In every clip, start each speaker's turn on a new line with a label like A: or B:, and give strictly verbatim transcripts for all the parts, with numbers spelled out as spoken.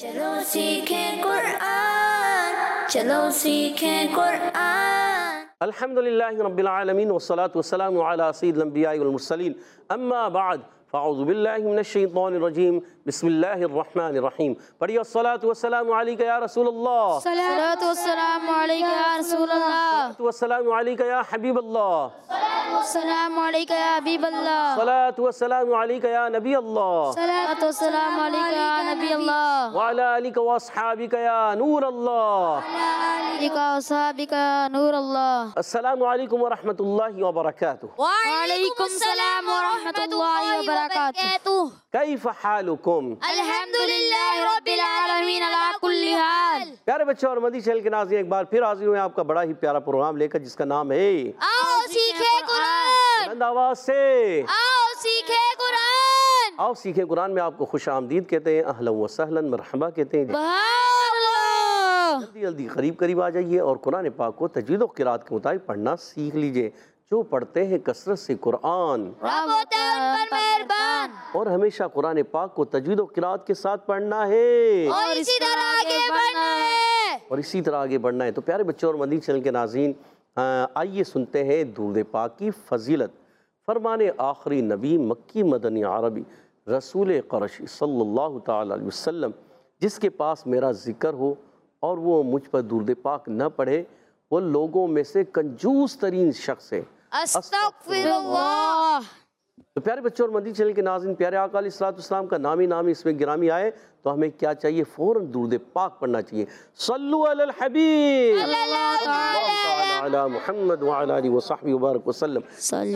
A: چلو سیکھیں قرآن، چلو سیکھیں قرآن۔
B: الحمدللہ رب العالمین والصلاة والسلام علی سید الانبیاء والمرسلین، اما بعد فاعوذ باللہ من الشیطان الرجیم، بسم اللہ الرحمن الرحیم۔ پڑھیے الصلاة والسلام علیک یا رسول اللہ،
C: الصلاة والسلام علیک یا رسول اللہ،
B: الصلاة والسلام علیک یا حبیب اللہ،
C: السلام علیک یا حبیب اللہ،
B: الصلاة والسلام علیک یا نبی اللہ،
C: الصلاة والسلام علیک یا نبی اللہ،
B: وعلی آلک واصحابک یا نور اللہ،
C: علیک وصحابک یا نور اللہ۔
B: السلام علیکم ورحمۃ اللہ وبرکاتہ۔
C: وعلیکم السلام ورحمۃ اللہ وبرکاتہ۔
B: کیف حالکم؟
C: الحمدللہ رب العالمین علی کل حال۔
B: پیارے بچوں اور مدی چینل کے ناظرین، ایک بار پھر حاضر ہوئے آپ کا بڑا ہی پیارا پروگرام لے کر، جس کا نام ہے
C: آؤ سیکھیں قرآن،
B: بلند آواز سے
C: آؤ سیکھیں قرآن۔
B: آؤ سیکھیں قرآن میں آپ کو خوش آمدید کہتے ہیں، اہلا و سہلا، مرحبا کہتے ہیں۔
C: بہار اللہ۔
B: جلدی جلدی قریب قریب آ جائیے اور قرآن پاک کو تجوید و قرات کے مطابق پڑھنا سیکھ لیجئے۔ جو پڑھتے ہیں کثرت سے قرآن،
C: رب ہوتا ہے ان پر مہربان،
B: اور ہمیشہ قرآن پاک کو تجوید و قرات کے ساتھ پڑھنا ہے،
C: اور اسی طرح آگے بڑھنا ہے،
B: اور اسی طرح آگے بڑھنا ہے۔ تو پیارے بچوں اور مدنی چینل کے ناظرین، آئیے سنتے ہیں درود پاک کی فضیلت۔ فرمان آخری نبی مکی مدنی عربی رسول قرشی صلی اللہ تعالی علیہ وسلم، جس کے پاس میرا ذکر ہو اور وہ مجھ پر درود پاک نہ پڑھے، وہ لوگوں میں سے کنجوس ترین شخص ہے۔
C: استغفر اللہ۔
B: تو پیارے بچوں اور مدنی چینل کے ناظرین، پیارے آقا علیہ الصلوۃ والسلام کا نامی نامی اس میں گرامی آئے تو ہمیں کیا چاہیے؟ فوراً درود پاک پڑھنا چاہیے۔ صلو علی الحبیب
C: صلی اللہ
B: تعالی علی محمد وعلی آلہ وصحبہ وبارک وسلم۔
C: صلی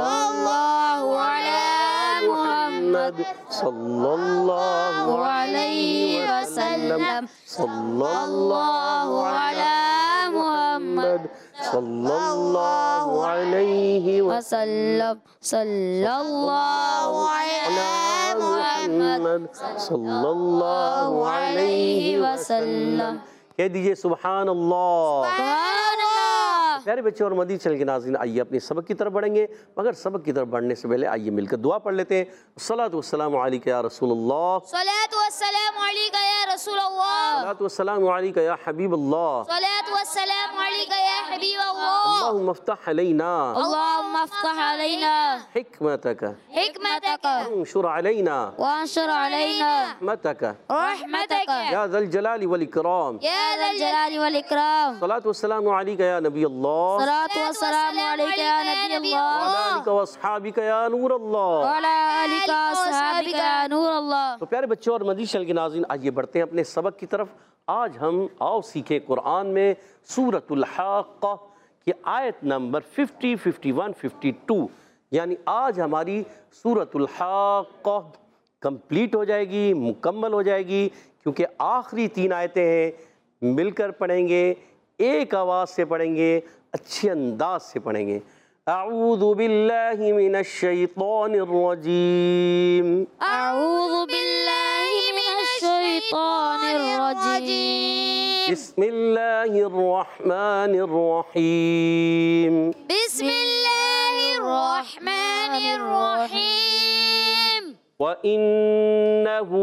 C: اللہ علی محمد
B: صلی اللہ
C: علیہ وسلم،
B: صلی
C: اللہ علی محمد
B: صلی اللہ علیہ
C: وسلم، صلی اللہ علی محمد
B: صلی اللہ علیہ وسلم۔ کہہ دیجئے سبحان اللہ۔
C: سبحان اللہ۔
B: پیارے بچے اور مدنی چینل کے ناظرین، آئیے اپنے سبق کی طرف بڑھیں گے، مگر سبق کی طرف بڑھنے سے پہلے آئیے مل کر دعا پڑھ لیتے ہیں۔ الصلاۃ والسلام علیک یا رسول اللہ،
C: صلاۃ والسلام علیک یا رسول اللہ،
B: الصلاۃ والسلام علیک یا حبیب اللہ،
C: صلاۃ والسلام علیک یا حبیب اللہ۔
B: اللہم افتح علینا
C: اللہم افتح علینا
B: حکمتک
C: حکمتک
B: وانشر علینا
C: وانشر علینا
B: رحمتک
C: رحمتک
B: یا ذا الجلال والاکرام۔
C: یا ذا الجلال والاکرام۔
B: الصلاۃ والسلام علیک یا نبی اللہ،
C: صلاۃ والسلام علیک یا نبی
B: وعلی
C: اللہ،
B: آلک واصحابک یا نور اللہ۔
C: وعلی آلک واصحابک یا نور اللہ۔
B: تو پیارے بچوں اور مدنی چینل کے ناظرین، آئیے بڑھتے ہیں اپنے سبق کی طرف۔ آج ہم آؤ سیکھیں قرآن میں سورۃ الحاقہ کی آیت نمبر fifty, fifty one, fifty two, یعنی آج ہماری سورۃ الحاقہ کمپلیٹ ہو جائے گی، مکمل ہو جائے گی، کیونکہ آخری تین آیتیں ہیں۔ مل کر پڑھیں گے، ایک آواز سے پڑھیں گے، اچھے انداز سے پڑھیں گے۔ اعوذ باللہ من الشیطان الرجیم،
C: اعوذ باللہ من الشیطان الرجیم،
B: بسم اللہ الرحمن الرحیم،
C: بسم اللہ الرحمن الرحیم،
B: وَإِنَّهُ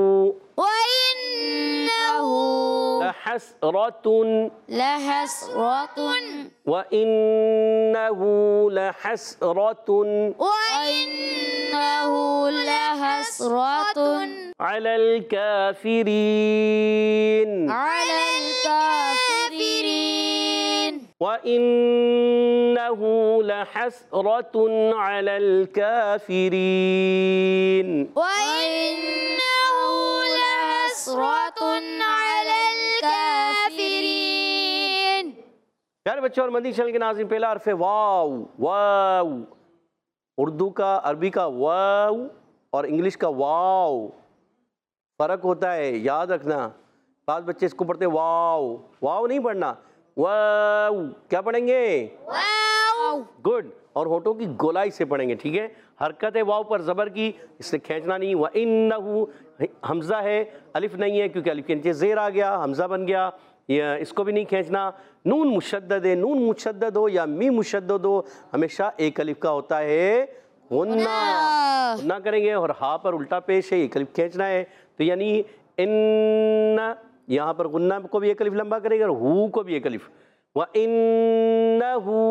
C: وَإِنَّهُ
B: لَحَسْرَةٌ
C: لحسرة
B: وَإِنَّهُ لَحَسْرَةٌ
C: وَإِنَّهُ لحسرة
B: عَلَى الْكَافِرِينَ
C: على الكافرين،
B: وَإِنَّهُ لَحَسْرَةٌ عَلَى الْكَافِرِينَ
C: وَإِنَّهُ لحسرة على الكافرين۔
B: پیارے بچوں اور مدنی چینل کے ناظرین، پہلا حرف ہے واو۔ واو اردو کا، عربی کا واو اور انگلش کا واو فرق ہوتا ہے، یاد رکھنا۔ بعض بچے اس کو پڑھتے ہیں واو، واو نہیں پڑھنا، واو کیا پڑھیں گے؟
C: واو۔
B: گڈ، اور ہونٹوں کی گولائی سے پڑھیں گے، ٹھیک ہے؟ حرکت ہے واو پر زبر کی، اس سے کھینچنا نہیں۔ وَإِنَّهُ حمزہ ہے، الف نہیں ہے، کیونکہ الف کے نیچے زیر آ گیا، حمزہ بن گیا، اس کو بھی نہیں کھینچنا۔ نون مشدد ہے، نون مشدد ہو یا میم مشدد ہو، ہمیشہ ایک الف کا ہوتا ہے غنہ، غنہ کریں گے، اور ہاں پر الٹا پیش ہے، ایک الف کھینچنا ہے، تو یعنی इन, यहाँ पर गुन्ना को भी एक अलिफ लंबा करेंगे और हु को भी एक अलिफ। वइन्नहु,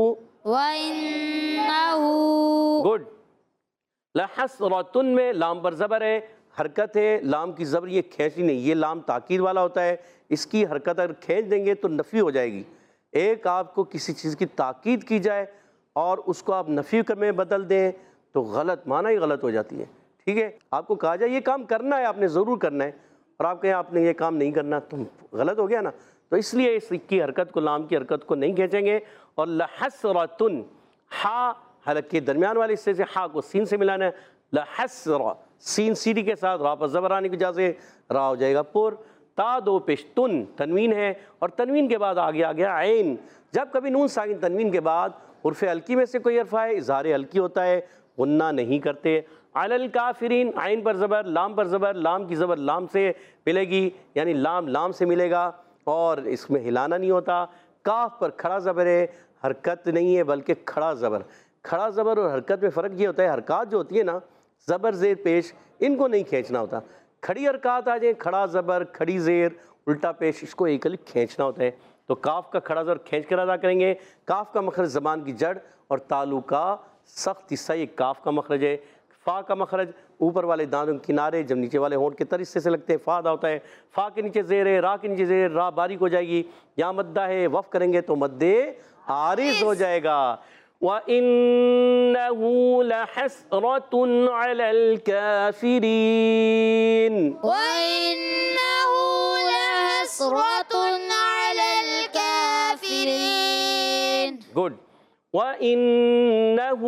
C: वइन्नहु,
B: गुड। लहसरतुन में लाम पर ज़बर है, हरकत है, लाम की ज़बर ये खींचनी नहीं, ये लाम ताकीद वाला होता है, इसकी हरकत अगर खींच देंगे तो नफ़ी हो जाएगी। एक आपको किसी चीज़ की ताकीद की जाए और उसको आप नफ़ी में बदल दें तो गलत माना ही गलत हो जाती है। ठीक है, आपको कहा जाए ये काम करना है, आपने ज़रूर करना है, और आप कहें आपने ये काम नहीं करना तो गलत हो गया ना। तो इसलिए इसकी हरकत को, लाम की हरकत को नहीं खींचेंगे। और लहसरतुन, हा हलक के दरमियान वाले हिस्से से हा को सीन से मिलाना है। लहसरा, सीन सीडी के साथ रा पर ज़बर आने की वजह से रा हो जाएगा पुर। ता दो पेश तुन, तनवीन है, और तनवीन के बाद आगे आ गया ऐन। जब कभी नून साकिन तनवीन के बाद उर्फ़ हल्की में से कोई हर्फ आए, इज़हार हल्की होता है, गुन्ना नहीं करते। अलल काफिरीन, आइन पर ज़बर, लाम पर ज़बर, लाम की ज़बर लाम से मिलेगी, यानी लाम लाम से मिलेगा और इसमें हिलाना नहीं होता। काफ पर खड़ा ज़बर है, हरकत नहीं है बल्कि खड़ा ज़बर। खड़ा ज़बर और हरकत में फ़र्क ये होता है, हरकत जो होती है ना, ज़बर ज़ेर पेश, इनको नहीं खींचना होता। खड़ी हरकत आ जाए, खड़ा ज़बर, खड़ी ज़ेर, उल्टा पेश, इसको एक अलिफ खींचना होता है। तो काफ का खड़ा ज़बर खींच कर अदा करेंगे। काफ का मखरज ज़बान की जड़ और तालु का सख्त हिस्सा, ये काफ का मखरज है। फ़ा का मखरज ऊपर वाले दांतों के किनारे, जब नीचे वाले होंठ के तर हिस्से से लगते हैं फ़ा अदा होता है। फ़ा के नीचे ज़ेर है, रा के नीचे ज़ेर, रा बारीक हो जाएगी। यहाँ मद्दा है, वफ़ करेंगे तो मद्दे आरिज़ हो जाएगा। वइन्नहु लहसरतुन अलल काफिरीन,
C: वइन्नहु लहसरतुन अलल काफिरीन,
B: गुड। वइन्नहु,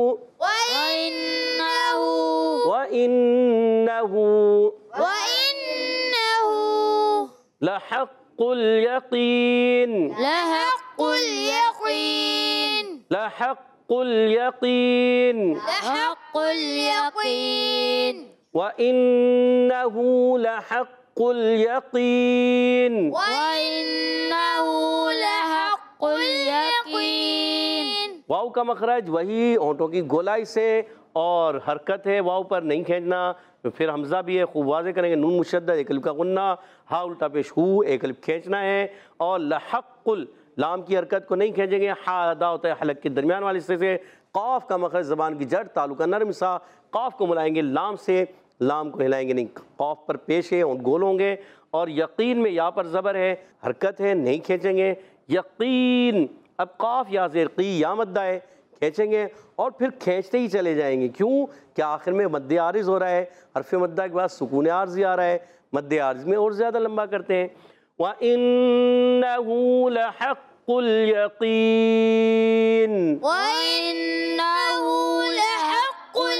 C: वइन्नहु,
B: वइन्नहु
C: वइन्नहु
B: लहक़्क़ुल यक़ीन,
C: लहक़्क़ुल यक़ीन,
B: लहक़्क़ुल यक़ीन,
C: लहक़्क़ुल यक़ीन,
B: वइन्नहु लहक़्क़ुल यक़ीन।
C: वइन्नहु लहक़्क़ुल यक़ीन।
B: वाव का मखरज वही होंठों की गोलाई से और हरकत है, वाव पर नहीं खींचना। फिर हमज़ा भी है, खूब वाज़े करेंगे। नून मुशद्दद, एक अलिफ का गुन्ना, हा उल्टा पेश हु, एक अलिफ खींचना है। और लहक़्क़ुल, लाम की हरकत को नहीं खींचेंगे, हा अदा होता है हलक के दरमियान वाले हिस्से से। क़ाफ का मखरज ज़बान की जड़, तालु का नरम हिस्सा, क़ाफ को मिलाएंगे लाम से, लाम को हिलाएंगे नहीं। क़ाफ पर पेश है और गोल होंगे। और यकीन में या पर ज़बर है, हरकत है, नहीं खींचेंगे। यकीन, अब क़ाफ या ज़ेर क़ी या मद्दा है, खींचेंगे और फिर खींचते ही चले जाएंगे। क्यों? क्या आखिर में मद्दे आरिज़ हो रहा है, हरफ मद्दा के बाद सुकून आर्ज़ी आ रहा है, मद्दे आरिज़ में और ज़्यादा लंबा करते हैं। वइन्नहु लहक़्क़ुल यक़ीन,
C: वइन्नहु लहक़्क़ुल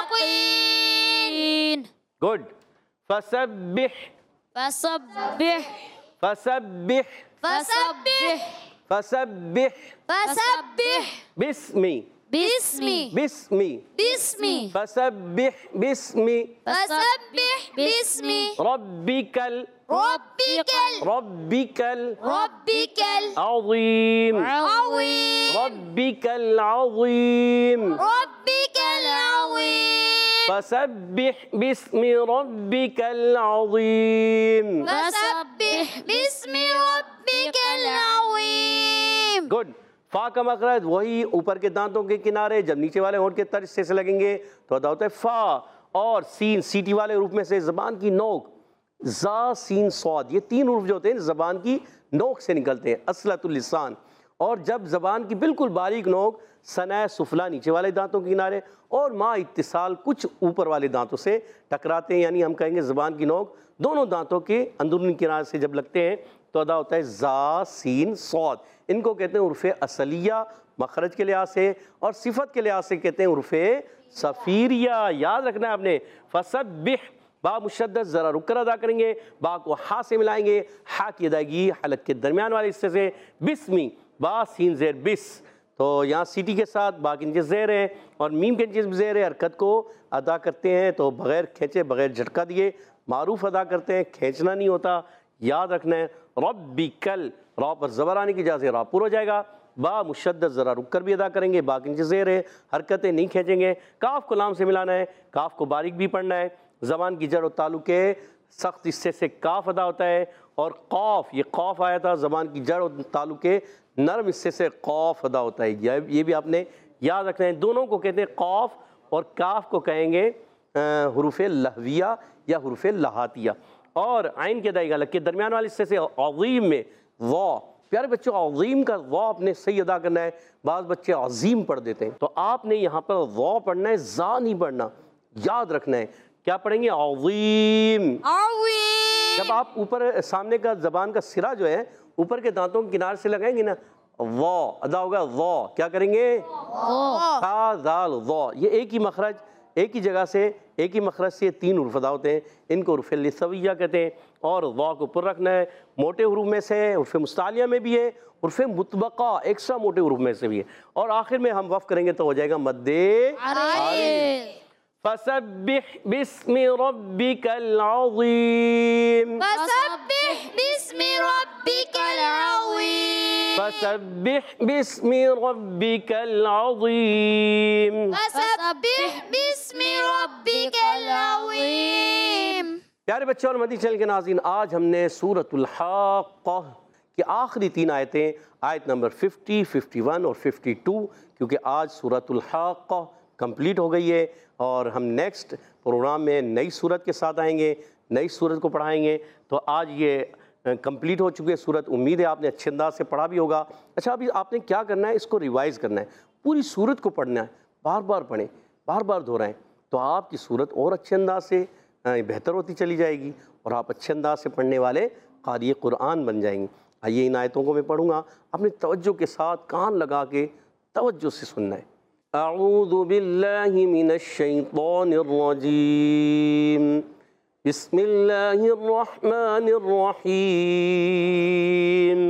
C: यक़ीन,
B: गुड। फसब्बिह,
C: फसब्बिह,
B: फसब्बिह,
C: फसब्बिह,
B: फसब्बिह
C: फसब्बिह
B: बिस्मी,
C: बिस्मि,
B: बिस्मी,
C: बिस्मि,
B: फसब्बिह बिस्मी
C: फसब्बिह बिस्मि
B: रब्बिकल,
C: रब्बिकल,
B: रब्बिकल
C: रब्बिकल
B: अज़ीम,
C: अज़ीम,
B: रब्बिकल अज़ीम।
C: रब्बिकल अज़ीम,
B: फसब्बिह बिस्मी रब्बिकल अज़ीम।
C: फसब्बिह बिस्मि रब्बिकल अज़ीम।
B: गुड। फा का मखरज वही ऊपर के दांतों के किनारे, जब नीचे वाले होंठ के तर हिस्से से लगेंगे तो अदा होता है फा। और सीन सीटी वाले रूप में से ज़बान की नोक, जा सीन सौद, ये तीन रूप जो होते हैं ज़बान की नोक से निकलते हैं, असलतुल लिसान। और जब ज़बान की बिल्कुल बारीक नोक, सना सुफला नीचे वाले दांतों के किनारे और मा इत्तिसाल कुछ ऊपर वाले दांतों से टकराते हैं, यानी हम कहेंगे ज़बान की नोक दोनों दांतों के अंदरूनी किनारे से जब लगते हैं तो अदा होता है जा सीन सौद। इनको कहते हैं उर्फ़े असलिया मखरज के लिहाज से, और सिफत के लिहाज से कहते हैं उर्फ़े सफ़ीरिया। याद रखना है आपने। फसब्बिह, बा मुशद्दद, ज़रा रुक कर अदा करेंगे, बा को हा से मिलाएंगे, हा की अदायगी हलक के दरमियान वाले हिस्से से। बिस्मी, बा सीन ज़ेर बिस, तो यहाँ सीटी के साथ बा के नीचे ज़ेर है और मीम के नीचे ज़ेर है। हरकत को अदा करते हैं तो बग़ैर खींचे, बग़ैर झटका दिए मारूफ अदा करते हैं, खींचना नहीं होता। याद रखना है। रब्बिकल, रा पर ज़बर आने की वजह से रा पूरा हो जाएगा। बा मुशद्दद, ज़रा रुक कर भी अदा करेंगे, बा के नीचे ज़ेर है, हरकतें नहीं खींचेंगे। काफ को लाम से मिलाना है, काफ को बारीक भी पढ़ना है। ज़बान की जड़ और तालु के سخت حصے سے کاف ادا ہوتا ہے، اور قوف، یہ قوف آیا تھا زبان کی جڑ اور تعلق کے نرم حصے سے قوف ادا ہوتا ہے، یہ بھی آپ نے یاد رکھنا ہے۔ دونوں کو کہتے ہیں، قوف اور کاف کو کہیں گے حروف لہویہ یا حروف لہاتیہ، اور عین کے ادائی غلط کے درمیان والے حصے سے عظیم میں وا، پیارے بچوں عظیم کا وا اپنے صحیح ادا کرنا ہے، بعض بچے عظیم پڑھ دیتے ہیں، تو آپ نے یہاں پر وا پڑھنا ہے، زا نہیں پڑھنا، یاد رکھنا ہے۔ کیا پڑھیں گے؟ عظیم۔ جب آپ اوپر سامنے کا زبان کا سرا جو ہے اوپر کے دانتوں کے کنارے سے لگائیں گے نا، وا ادا ہوگا، وا کیا کریں گے؟ تا زال وا، یہ ایک ہی مخرج، ایک ہی جگہ سے، ایک ہی مخرج سے تین حروف ادا ہوتے ہیں، ان کو حروف لثویہ کہتے ہیں، اور وا کو پر رکھنا ہے۔ موٹے حروف میں سے حروف مستعلیہ میں بھی ہے، حروف مطبقہ ایکسٹرا موٹے حروف میں سے بھی ہے، اور آخر میں ہم وقف کریں گے تو ہو جائے گا مد عارض۔ فسبح باسم ربک العظیم،
C: فسبح باسم ربك العظيم،
B: فسبح باسم ربک العظیم۔
C: فسبح باسم ربك العظيم۔
B: پیارے بچوں اور مدنی چینل کے ناظرین، آج ہم نے سورۃ الحاقہ کی آخری تین آیتیں، آیت نمبر ففٹی، ففٹی ون اور ففٹی ٹو، کیونکہ آج سورۃ الحاقہ کمپلیٹ ہو گئی ہے، اور ہم نیکسٹ پروگرام میں نئی سورت کے ساتھ آئیں گے، نئی سورت کو پڑھائیں گے۔ تو آج یہ کمپلیٹ ہو چکی ہے سورت، امید ہے آپ نے اچھے انداز سے پڑھا بھی ہوگا۔ اچھا، ابھی آپ نے کیا کرنا ہے؟ اس کو ریوائز کرنا ہے، پوری سورت کو پڑھنا ہے، بار بار پڑھیں، بار بار دہرائیں، تو آپ کی سورت اور اچھے انداز سے بہتر ہوتی چلی جائے گی، اور آپ اچھے انداز سے پڑھنے والے قاری قرآن بن جائیں گے۔ آئیے ان آیتوں کو میں پڑھوں گا، اپنے توجہ کے ساتھ کان لگا کے توجہ سے سننا ہے۔ اعوذ باللہ من الشیطان الرجیم، بسم اللہ الرحمن الرحیم،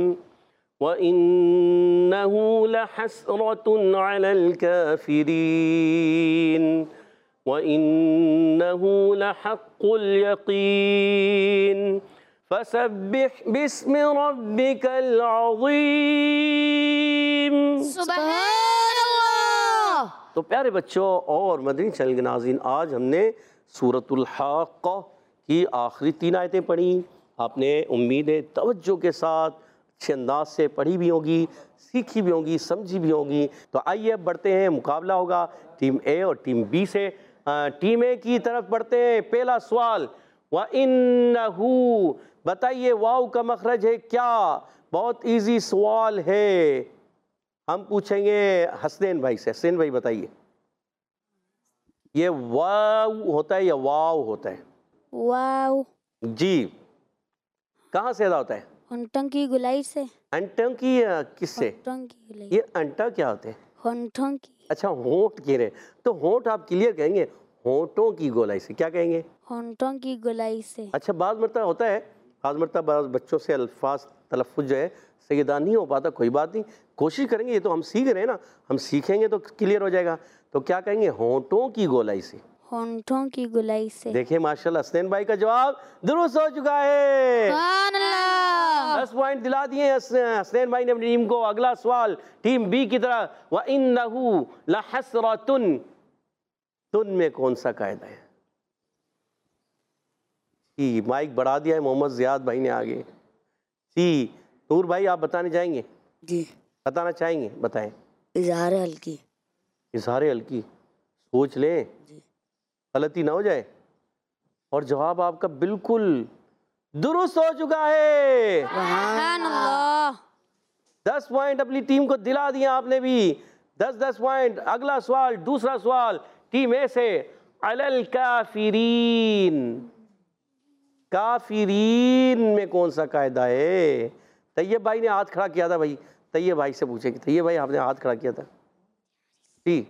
B: وَإِنَّهُ لَحَسْرَةٌ عَلَى الْكَافِرِينَ وَإِنَّهُ لَحَقُّ الْيَقِينِ فَسَبِّحْ بِاسْمِ رَبِّكَ الْعَظِيمِ۔
C: سبحان اللہ۔
B: تو پیارے بچوں اور مدنی چینل کے ناظرین، آج ہم نے سورۃ الحاقہ کی آخری تین آیتیں پڑھی۔ آپ نے امید ہے توجہ کے ساتھ اچھے انداز سے پڑھی بھی ہوگی، سیکھی بھی ہوگی، سمجھی بھی ہوگی۔ تو آئیے اب بڑھتے ہیں، مقابلہ ہوگا ٹیم اے اور ٹیم بی سے۔ ٹیم اے کی طرف بڑھتے ہیں، پہلا سوال، وَإِنَّهُ، بتائیے واو کا مخرج ہے کیا؟ بہت ایزی سوال ہے، ہم پوچھیں گے حسنین بھائی سے۔ حسنین بھائی بتائیے، یہ واو ہوتا ہے یا واو ہوتا ہے؟
C: واو۔
B: جی، کہاں سے ادا ہوتا ہے؟
C: ہونٹوں کی گولائی سے۔
B: انٹوں کی کس سے؟
C: ہونٹوں کی گولائی۔
B: یہ انٹا کیا ہوتے ہیں؟
C: ہونٹوں کی۔
B: اچھا، ہونٹ کہہ رہے ہیں، تو ہونٹ آپ کلیئر کہیں گے، ہونٹوں کی گولائی سے۔ کیا کہیں گے؟
C: ہونٹوں کی گولائی سے۔
B: اچھا، بعض مرتبہ ہوتا ہے، بعض مرتبہ بعض بچوں سے الفاظ تلفظ جو ہے سیدہ نہیں ہو پاتا، کوئی بات نہیں، کوشش کریں گے، یہ تو ہم سیکھ رہے ہیں نا، ہم سیکھیں گے تو کلیئر ہو جائے گا۔ تو کیا کہیں گے؟ ہونٹوں کی گولائی سے۔
C: ہونٹوں کی گولائی سے۔
B: دیکھیں ماشاءاللہ حسنین بھائی کا جواب درست ہو چکا ہے،
C: سبحان اللہ۔
B: دس پوائنٹ دلا دیے حسنین بھائی نے اپنی ٹیم کو۔ اگلا سوال ٹیم بی کی طرح، وَإِنَّهُ لَحَسْرَةٌ، تن میں کون سا قاعدہ ہے؟ سی، مائک بڑھا دیا ہے محمد زیاد بھائی نے آگے۔ سی، نور بھائی آپ بتانے چاہیں گے؟
D: جی،
B: بتانا چاہیں گے؟ بتائیں۔
D: اظہار ہلکی۔
B: اظہار ہلکی، سوچ لیں
D: جی،
B: غلطی نہ ہو جائے، اور جواب آپ کا بالکل درست ہو چکا ہے۔
C: سبحان اللہ۔
B: دس پوائنٹ اپنی ٹیم کو دلا دیا آپ نے بھی، دس دس پوائنٹ۔ اگلا سوال، دوسرا سوال ٹیم اے سے، علی الکافرین، کافرین میں کون سا قاعدہ ہے؟ طیب بھائی نے ہاتھ کھڑا کیا تھا، بھائی طیب بھائی سے پوچھیں گے۔ طیب بھائی آپ نے ہاتھ کھڑا کیا تھا، جی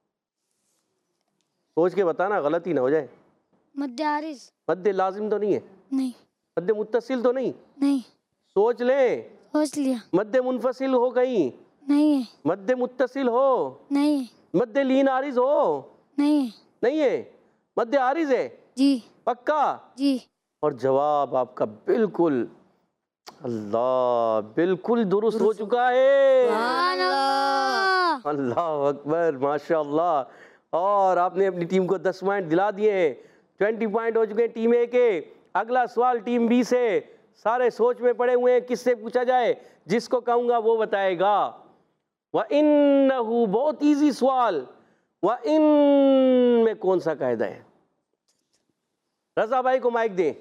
B: سوچ کے بتانا، غلطی نہ ہو جائے۔
C: مد عارض۔
B: مد لازم تو نہیں ہے؟
C: نہیں۔
B: مد متصل تو نہیں؟
C: نہیں۔
B: سوچ لیں۔
C: سوچ لیا۔
B: مد منفصل ہو کہیں؟
C: نہیں ہے۔
B: مد متصل ہو؟
C: نہیں ہے۔
B: مد لین عارض ہو؟
C: نہیں ہے۔
B: نہیں ہے، مد عارض ہے
C: جی۔
B: پکا؟
C: جی۔
B: اور جواب آپ کا بالکل، اللہ، بالکل درست ہو چکا ہے۔
C: سبحان اللہ۔
B: اللہ اکبر، ماشاء اللہ۔ اور آپ نے اپنی ٹیم کو دس پوائنٹ دلا دیے ہیں، ٹوینٹی پوائنٹ ہو چکے ہیں ٹیم اے کے۔ اگلا سوال ٹیم بی سے، سارے سوچ میں پڑے ہوئے ہیں کس سے پوچھا جائے، جس کو کہوں گا وہ بتائے گا۔ وَإِنَّهُ، بہت ایزی سوال، وَإِن میں کون سا قاعدہ ہے؟ رضا بھائی کو مائک دیں۔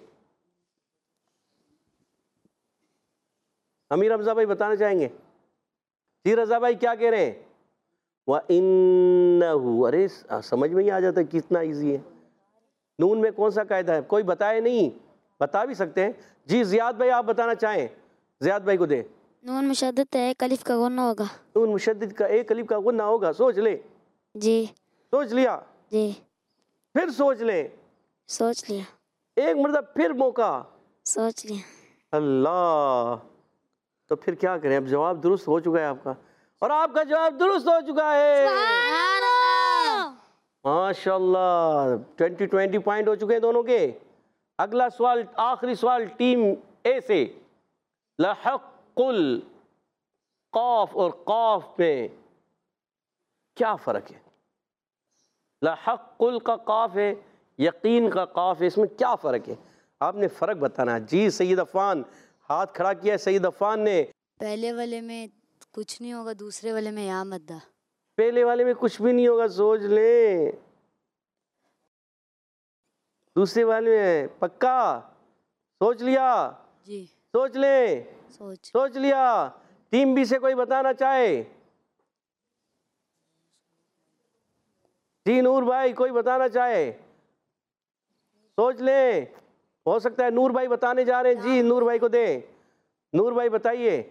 B: امیر حمزہ بھائی بتانا چاہیں گے؟ جی رضا بھائی کیا کہہ رہے ہیں؟ وَإِنَّهُ، ارے سمجھ میں ہی آ جاتا ہے کتنا ایزی ہے۔ نون میں کون سا قاعدہ ہے؟ کوئی بتائے نہیں، بتا بھی سکتے ہیں۔ جی زیاد بھائی آپ بتانا چاہیں، زیاد بھائی کو دیں۔
C: نون مشدد ہے، ایک الف کا غنہ ہوگا۔
B: نون مشدد کا ایک الف کا غنہ ہوگا، سوچ لیں۔
C: جی
B: سوچ لیا؟
C: جی
B: پھر سوچ لیں،
C: سوچ لیا،
B: ایک مرتبہ پھر موقع۔
C: سوچ لیا۔
B: اللہ، تو پھر کیا کریں؟ اب جواب درست ہو چکا ہے آپ کا، اور آپ کا جواب درست ہو چکا ہے۔
C: سبحان اللہ۔
B: ماشاءاللہ، ٹوینٹی ٹوینٹی پوائنٹ ہو چکے ہیں دونوں کے۔ اگلا سوال، آخری سوال ٹیم اے سے، لحق القاف اور قاف میں کیا فرق ہے؟ لحق ال کا قاف ہے، یقین کا قاف ہے، اس میں کیا فرق ہے؟ آپ نے فرق بتانا ہے۔ جی سید عفان ہاتھ کھڑا کیا ہے، سید عفان نے۔
D: پہلے والے میں کچھ نہیں ہوگا، دوسرے والے میں یا مدہ۔
B: پہلے والے میں کچھ بھی نہیں ہوگا، سوچ لیں۔ دوسرے والے میں پکا؟ سوچ لیا؟
D: جی
B: سوچ لیں،
D: سوچ
B: سوچ لیا۔ ٹیم بی سے کوئی بتانا چاہے؟ جی نور بھائی کوئی بتانا چاہے؟ سوچ لیں، ہو سکتا ہے نور بھائی بتانے جا رہے ہیں۔ جی نور بھائی کو دیں، نور بھائی بتائیے۔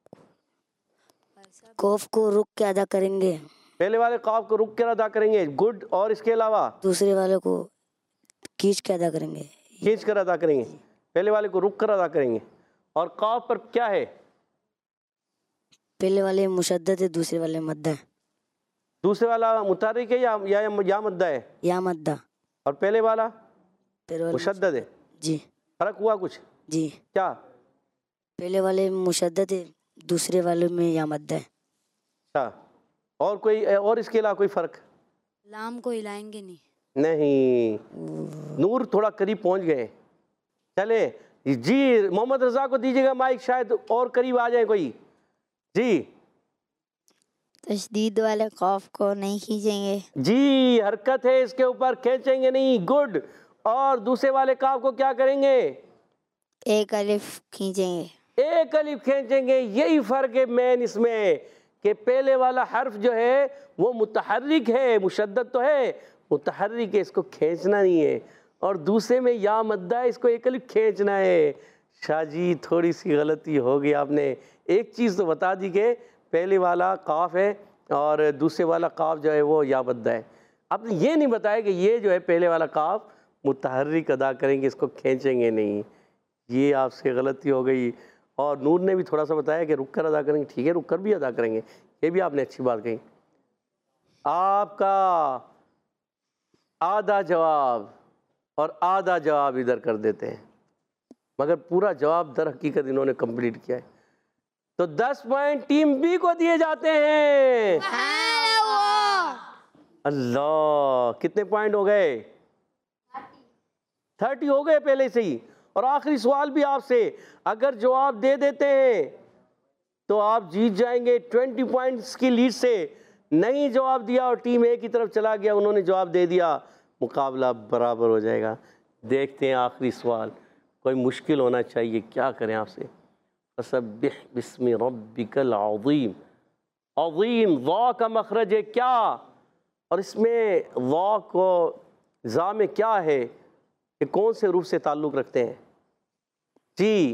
E: قوف کو رک کے ادا کریں گے،
B: پہلے والے قاف کو رک کر ادا کریں گے، گڈ، اور اس کے علاوہ
E: دوسرے والے کو کھینچ کے ادا کریں گے۔
B: کھینچ کر ادا کریں گے، پہلے والے کو رک کر ادا کریں گے۔ اور قاف پر کیا ہے؟
E: پہلے والے مشدد ہے، دوسرے والے مدہ ہے،
B: دوسرے والا متحرک ہے یا یا یا مدہ ہے؟
E: یا مدہ،
B: اور پہلے والا
E: پہلے والے
B: مشدد ہے۔
E: جی
B: فرق ہوا کچھ؟
E: جی،
B: کیا؟
E: پہلے والے مشدد ہے، دوسرے والے میں یا مدہ ہے۔
B: اچھا، اور کوئی، اور اس کے علاوہ کوئی فرق؟
D: لام کو ہلائیں گے نہیں۔
B: نہیں، نور تھوڑا قریب پہنچ گئے۔ چلے جی محمد رضا کو دیجیے گا مائک، شاید اور قریب آ جائیں کوئی۔ جی
C: تشدید والے قاف کو نہیں کھینچیں گے۔
B: جی حرکت ہے اس کے اوپر، کھینچیں گے نہیں، گڈ۔ اور دوسرے والے کاف کو کیا کریں گے؟
C: ایک الف کھینچیں گے۔
B: ایک الف کھینچیں گے۔ یہی فرق ہے مین اس میں، کہ پہلے والا حرف جو ہے وہ متحرک ہے، مشدد تو ہے، متحرک ہے، اس کو کھینچنا نہیں ہے، اور دوسرے میں یا مدہ ہے، اس کو ایک الف کھینچنا ہے۔ شاہ جی تھوڑی سی غلطی ہو گئی، آپ نے ایک چیز تو بتا دی کہ پہلے والا قاف ہے اور دوسرے والا قاف جو ہے وہ یا مدہ ہے۔ آپ نے یہ نہیں بتایا کہ یہ جو ہے پہلے والا قاف متحرک ادا کریں گے، اس کو کھینچیں گے نہیں، یہ آپ سے غلطی ہو گئی۔ اور نور نے بھی تھوڑا سا بتایا کہ رک کر ادا کریں گے، ٹھیک ہے رک کر بھی ادا کریں گے، یہ بھی آپ نے اچھی بات کہی۔ آپ کا آدھا جواب اور آدھا جواب ادھر کر دیتے ہیں، مگر پورا جواب در حقیقت انہوں نے کمپلیٹ کیا ہے، تو دس پوائنٹ ٹیم بی کو دیے جاتے ہیں۔ اللہ، کتنے پوائنٹ ہو گئے؟ تھرٹی ہو گئے پہلے سے ہی۔ اور آخری سوال بھی آپ سے، اگر جواب دے دیتے ہیں تو آپ جیت جائیں گے ٹوینٹی پوائنٹس کی لیڈ سے۔ نہیں جواب دیا اور ٹیم اے کی طرف چلا گیا، انہوں نے جواب دے دیا، مقابلہ برابر ہو جائے گا۔ دیکھتے ہیں آخری سوال، کوئی مشکل ہونا چاہیے، کیا کریں آپ سے؟ فسبح بسم ربک العظیم، عظیم ضا کا مخرج ہے کیا، اور اس میں ضا کو ضا میں کیا ہے، کہ کون سے حروف سے تعلق رکھتے ہیں؟ جی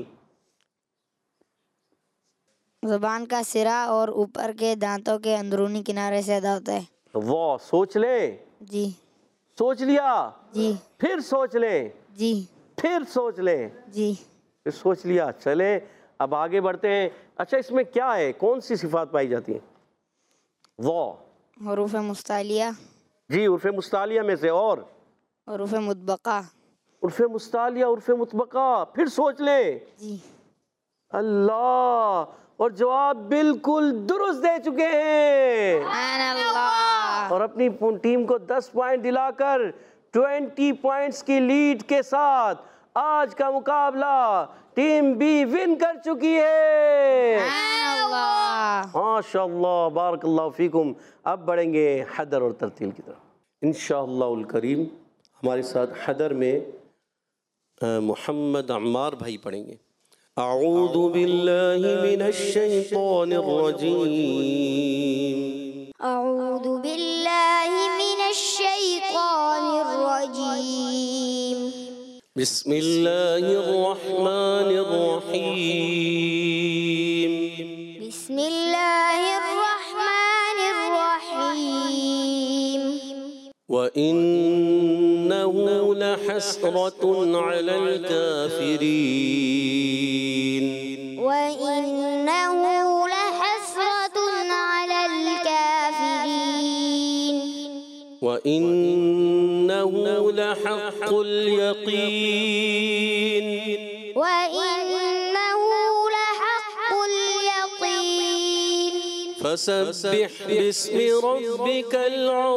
C: زبان کا سرا اور اوپر کے دانتوں کے اندرونی کنارے سے ادا ہوتا ہے۔
B: وہ سوچ لیں،
C: جی
B: سوچ لیا؟
C: جی
B: پھر سوچ لیں،
C: جی
B: پھر سوچ لیں،
C: جی
B: پھر سوچ لیا۔ چلیں اب آگے بڑھتے ہیں۔ اچھا اس میں کیا ہے، کون سی صفات پائی جاتی ہیں؟ وہ
C: حروف مستعلیہ،
B: جی حروف مستعلیہ میں سے، اور
C: حروف مطبقہ۔
B: حروف مستعلیہ، حروف مطبقہ، پھر سوچ لیں۔
C: جی
B: اللہ، اور جواب بالکل درست دے چکے ہیں،
C: سبحان اللہ۔
B: اور اپنی ٹیم کو دس پوائنٹ دلا کر ٹوینٹی پوائنٹس کی لیڈ کے ساتھ आज का मुकाबला टीम बी विन कर चुकी है। माशाअल्लाह, बारकल्लाहु फीकुम। अब बढ़ेंगे हदर और तरतील की तरफ इंशाअल्लाहुल करीम। हमारे साथ हदर में मोहम्मद अम्मार भाई पढ़ेंगे। अऊज़ु बिल्लाहि मिनश शैतानिर रजीम।
A: अऊज़ु बिल्लाहि मिनश शैतानिर रजीम।
B: बिस्मिल्लाहिर रहमानिर रहीम।
A: बिस्मिल्लाहिर रहमानिर रहीम।
B: व इन्नहु लहस्रतुन अलल काफिरीन।
A: व इन्नहु लहस्रतुन अलल काफिरीन।
B: व इन्नहु लहक़्क़ुल यक़ीन।
A: व इन्नहु लहक़्क़ुल यक़ीन।
B: फसब्बिह बिस्मि रब्बिकल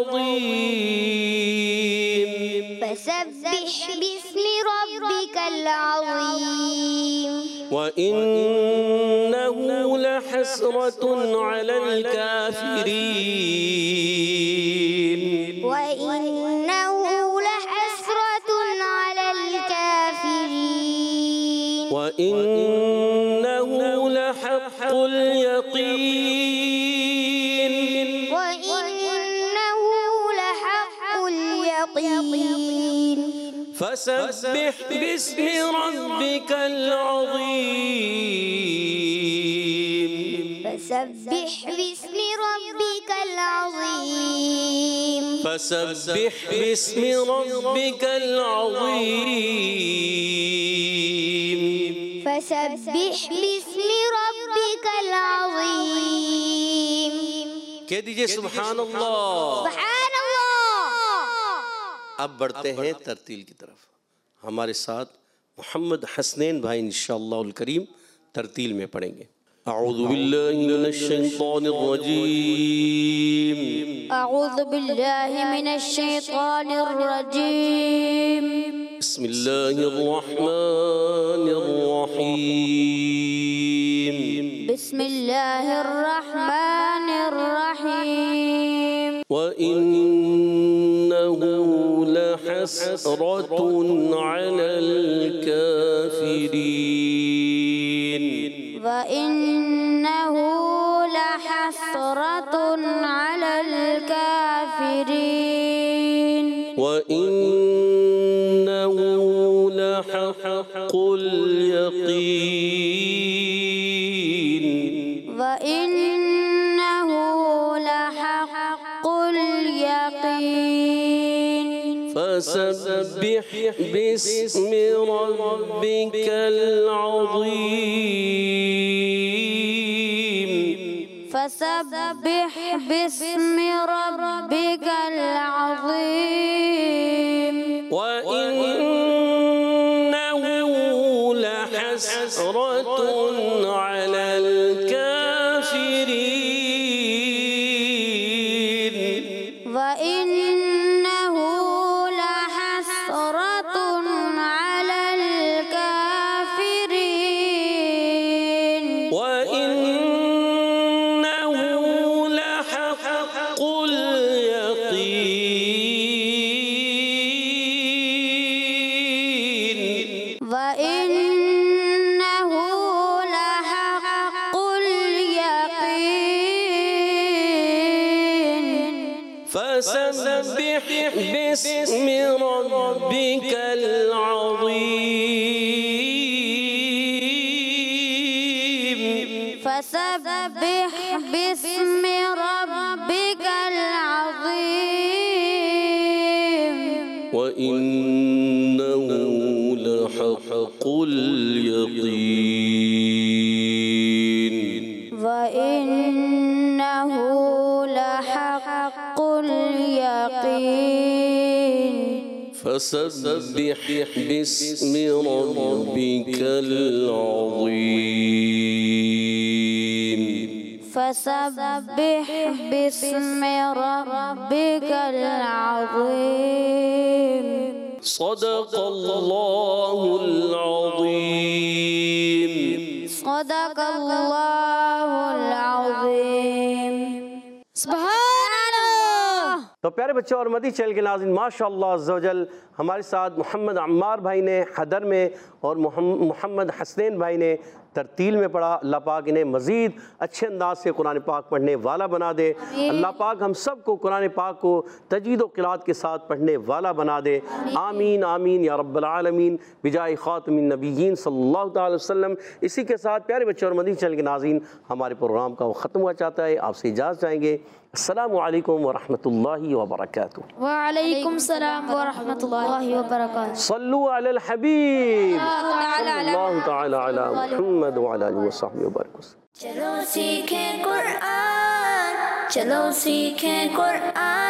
B: अज़ीम।
A: फसब्बिह बिस्मि रब्बिकल अज़ीम।
B: व इन्नहु लहस्रतुन अलल काफिरीन।
A: व इन्नहु लहस्रतुन अलल काफिरीन।
B: व इन्नहु लहक़्क़ुल यक़ीन।
A: व इन्नहु लहक़्क़ुल यक़ीन।
B: फसब्बिह बिस्मि रब्बिकल अज़ीम।
A: फसब्बिह बिस्मि रब्बिकल अज़ीम।
B: फसब्बिह बिस्मि रब्बिकल अज़ीम।
A: फसब्बिह बिस्मि रब्बिकल अज़ीम।
B: कह दीजिए सुभान अल्लाह।
A: सुभान अल्लाह।
B: अब बढ़ते हैं तरतील की तरफ। हमारे साथ मोहम्मद हसनैन भाई इंशाअल्लाहुल करीम तरतील में पढ़ेंगे। अऊज़ु बिल्लाहि मिनश शैतानिर रजीम।
A: अऊज़ु बिल्लाहि मिनश शैतानिर रजीम।
B: बिस्मिल्लाहिर रहमानिर रहीम।
A: बिस्मिल्लाहिर रहमानिर रहीम।
B: व इन्नहु लहस्रतुन अलल काफिरीन।
A: व इन्नहु लहस्रतुन अलल काफिरीन।
B: व इन्नहु लहक़्क़ुल यक़ीन।
A: व इन्नहु लहक़्क़ुल यक़ीन।
B: फसब्बिह बिस्मि रब्बिकल अज़ीम।
A: फसब्बिह बिस्मि रब्बिकल अज़ीम।
B: व इन्नहु लहस्रतुन अलल काफिरीन।
A: व इन्नहु लहस्रतुन अलल काफिरीन।
B: व इन्नहु लहक़्क़ुल यक़ीन।
A: व इन्नहु लहक़्क़ुल यक़ीन।
B: फसब्बिह बिस्मि रब्बिकल अज़ीम।
A: फसब्बिह बिस्मि रब्बिकल अज़ीम।
B: व इन्नहु लहक़्क़ुल यक़ीन।
A: व इन्नहु लहक़्क़ुल यक़ीन।
B: फसब्बिह बिस्मि रब्बिकल अज़ीम।
A: फसब्बिह बिस्मि रब्बिकल अज़ीम।
B: صدق اللہ العظیم.
A: صدق اللہ العظیم. سبحان اللہ.
B: تو پیارے بچوں اور مدی چینل کے ناظرین، ماشاء اللہ عز و جل ہمارے ساتھ محمد عمار بھائی نے حدر میں اور محمد حسنین بھائی نے ترتیل میں پڑھا. اللہ پاک انہیں مزید اچھے انداز سے قرآن پاک پڑھنے والا بنا دے. اللہ پاک ہم سب کو قرآن پاک کو تجوید و قرات کے ساتھ پڑھنے والا بنا دے. آمین آمین یا رب العالمین بجائے خاتم النبیین صلی اللہ تعالی وسلم. اسی کے ساتھ پیارے بچوں اور مدنی چینل کے ناظرین، ہمارے پروگرام کا وہ ختم ہوا چاہتا ہے. آپ سے اجازت چاہیں گے. السلام علیکم ورحمۃ اللہ وبرکاتہ.
A: وعلیکم السلام ورحمۃ اللہ وبرکاتہ.
B: صلو علی الحبیب صلی اللہ تعالی علی محمد وعلی آلہ وصحبہ وبارک.
F: چلو سیکھیں قرآن، چلو سیکھیں قرآن.